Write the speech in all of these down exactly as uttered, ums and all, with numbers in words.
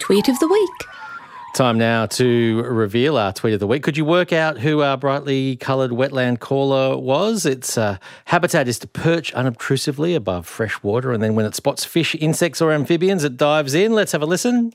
Tweet of the Week. Time now to reveal our Tweet of the Week. Could you work out who our brightly coloured wetland caller was? Its uh, habitat is to perch unobtrusively above fresh water, and then when it spots fish, insects or amphibians, it dives in. Let's have a listen.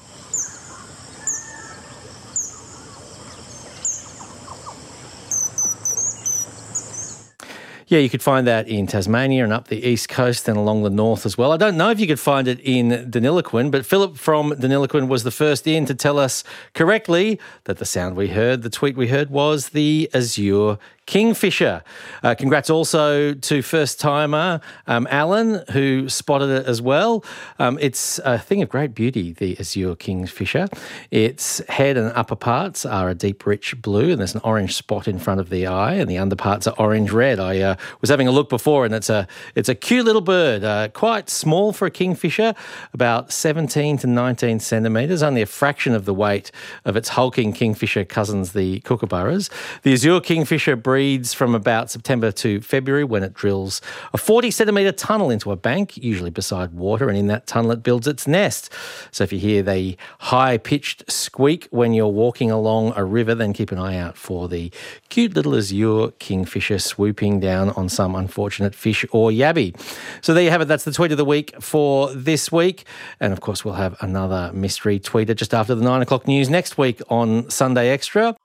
Yeah, you could find that in Tasmania and up the east coast and along the north as well. I don't know if you could find it in Deniliquin, but Philip from Deniliquin was the first in to tell us correctly that the sound we heard, the tweet we heard, was the azure kingfisher. Uh, congrats also to first-timer um, Alan, who spotted it as well. Um, it's a thing of great beauty, the azure kingfisher. Its head and upper parts are a deep, rich blue, and there's an orange spot in front of the eye, and the underparts are orange-red. I uh, was having a look before, and it's a it's a cute little bird, uh, quite small for a kingfisher, about seventeen to nineteen centimetres, only a fraction of the weight of its hulking kingfisher cousins, the kookaburras. The azure kingfisher breeds from about September to February, when it drills a forty centimetre tunnel into a bank, usually beside water, and in that tunnel it builds its nest. So if you hear the high-pitched squeak when you're walking along a river, then keep an eye out for the cute little azure kingfisher swooping down on some unfortunate fish or yabby. So there you have it. That's the tweet of the week for this week. And of course, we'll have another mystery tweeter just after the nine o'clock news next week on Sunday Extra.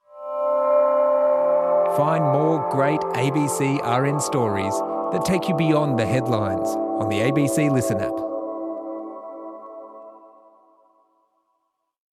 Find more great A B C R N stories that take you beyond the headlines on the A B C Listen app.